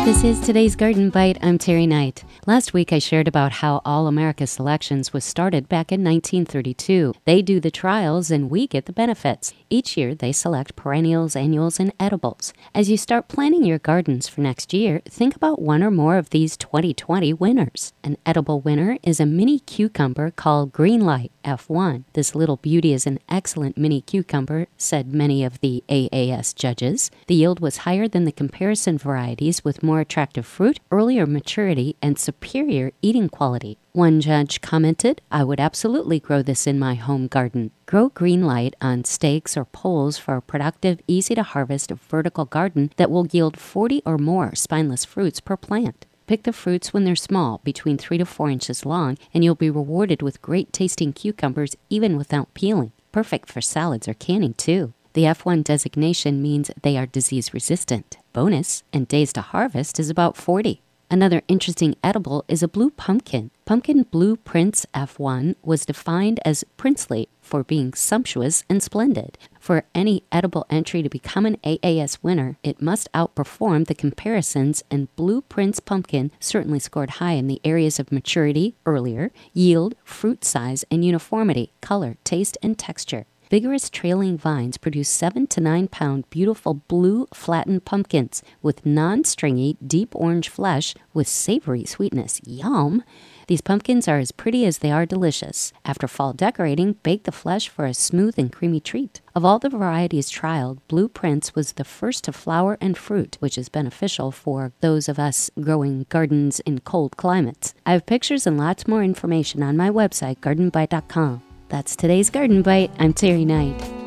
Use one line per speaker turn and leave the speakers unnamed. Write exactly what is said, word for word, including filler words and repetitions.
This is today's Garden Bite. I'm Terry Knight. Last week I shared about how All America Selections was started back in nineteen thirty-two. They do the trials and we get the benefits. Each year they select perennials, annuals, and edibles. As you start planning your gardens for next year, think about one or more of these twenty twenty winners. An edible winner is a mini cucumber called Greenlight F one. This little beauty is an excellent mini cucumber, said many of the A A S judges. The yield was higher than the comparison varieties with more attractive fruit, earlier maturity, and superior eating quality. One judge commented, "I would absolutely grow this in my home garden." Grow Greenlight on stakes or poles for a productive, easy-to-harvest vertical garden that will yield forty or more spineless fruits per plant. Pick the fruits when they're small, between three to four inches long, and you'll be rewarded with great-tasting cucumbers even without peeling. Perfect for salads or canning, too. The F one designation means they are disease-resistant. Bonus, and days to harvest is about forty. Another interesting edible is a blue pumpkin. Pumpkin Blue Prince F one was defined as princely for being sumptuous and splendid. For any edible entry to become an A A S winner, it must outperform the comparisons, and Blue Prince Pumpkin certainly scored high in the areas of maturity, earlier, yield, fruit size, and uniformity, color, taste, and texture. Vigorous trailing vines produce seven to nine pound beautiful blue flattened pumpkins with non-stringy deep orange flesh with savory sweetness. Yum! These pumpkins are as pretty as they are delicious. After fall decorating, bake the flesh for a smooth and creamy treat. Of all the varieties trialed, Blue Prince was the first to flower and fruit, which is beneficial for those of us growing gardens in cold climates. I have pictures and lots more information on my website, garden bite dot com. That's today's Garden Bite. I'm Terry Knight.